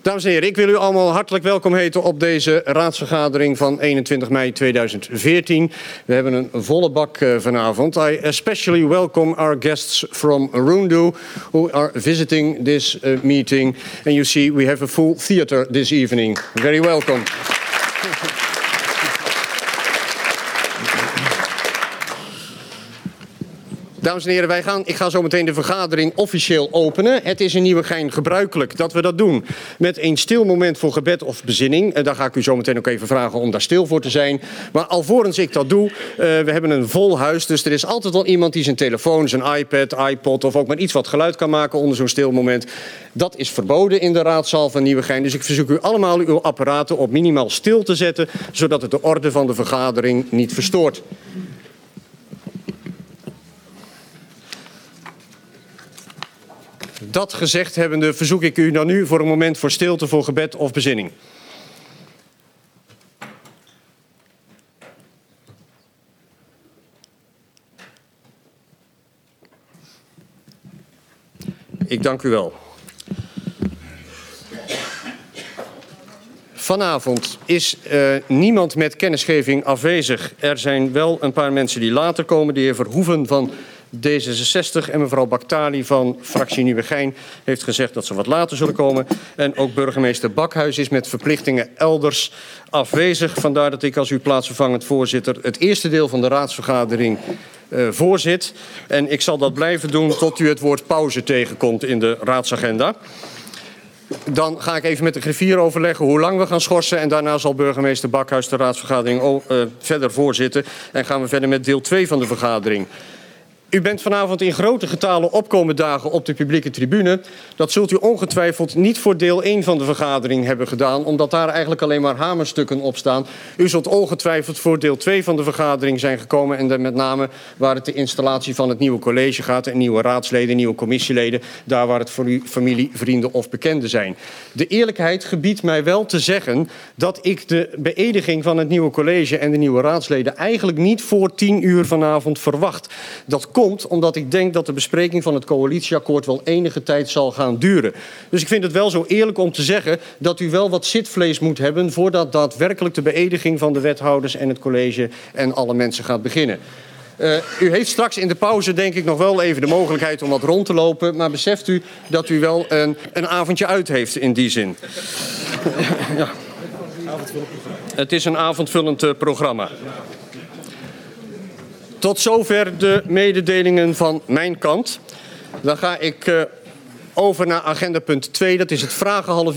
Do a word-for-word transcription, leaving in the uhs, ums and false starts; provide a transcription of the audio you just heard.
Dames en heren, ik wil u allemaal hartelijk welkom heten op deze raadsvergadering van eenentwintig mei tweeduizend veertien. We hebben een volle bak uh, vanavond. I especially welcome our guests from Rundu who are visiting this uh, meeting. And you see we have a full theater this evening. Very welcome. Dames en heren, wij gaan, ik ga zo meteen de vergadering officieel openen. Het is in Nieuwegein gebruikelijk dat we dat doen met een stil moment voor gebed of bezinning. En daar ga ik u zo meteen ook even vragen om daar stil voor te zijn. Maar alvorens ik dat doe, uh, we hebben een vol huis. Dus er is altijd wel iemand die zijn telefoon, zijn iPad, iPod of ook maar iets wat geluid kan maken onder zo'n stil moment. Dat is verboden in de raadzaal van Nieuwegein. Dus ik verzoek u allemaal uw apparaten op minimaal stil te zetten, zodat het de orde van de vergadering niet verstoort. Dat gezegd hebbende verzoek ik u dan nu voor een moment voor stilte voor gebed of bezinning. Ik dank u wel. Vanavond is uh, niemand met kennisgeving afwezig. Er zijn wel een paar mensen die later komen. De heer Verhoeven van D zesenzestig en mevrouw Baktali van fractie Nieuwegein heeft gezegd dat ze wat later zullen komen. En ook burgemeester Bakhuis is met verplichtingen elders afwezig. Vandaar dat ik als uw plaatsvervangend voorzitter het eerste deel van de raadsvergadering uh, voorzit. En ik zal dat blijven doen tot u het woord pauze tegenkomt in de raadsagenda. Dan ga ik even met de griffier overleggen hoe lang we gaan schorsen. En daarna zal burgemeester Bakhuis de raadsvergadering uh, verder voorzitten. En gaan we verder met deel twee van de vergadering. U bent vanavond in grote getalen opkomen dagen op de publieke tribune. Dat zult u ongetwijfeld niet voor deel één van de vergadering hebben gedaan, omdat daar eigenlijk alleen maar hamerstukken op staan. U zult ongetwijfeld voor deel twee van de vergadering zijn gekomen en met name waar het de installatie van het nieuwe college gaat en nieuwe raadsleden, nieuwe commissieleden, daar waar het voor u familie, vrienden of bekenden zijn. De eerlijkheid gebiedt mij wel te zeggen dat ik de beëdiging van het nieuwe college en de nieuwe raadsleden eigenlijk niet voor tien uur vanavond verwacht. Dat komt omdat ik denk dat de bespreking van het coalitieakkoord wel enige tijd zal gaan duren. Dus ik vind het wel zo eerlijk om te zeggen dat u wel wat zitvlees moet hebben voordat daadwerkelijk de beëdiging van de wethouders en het college en alle mensen gaat beginnen. Uh, u heeft straks in de pauze denk ik nog wel even de mogelijkheid om wat rond te lopen, maar beseft u dat u wel een, een avondje uit heeft in die zin. Ja. Het is een avondvullend uh, programma. Tot zover de mededelingen van mijn kant. Dan ga ik uh, over naar agenda punt twee. Dat is het vragenhalf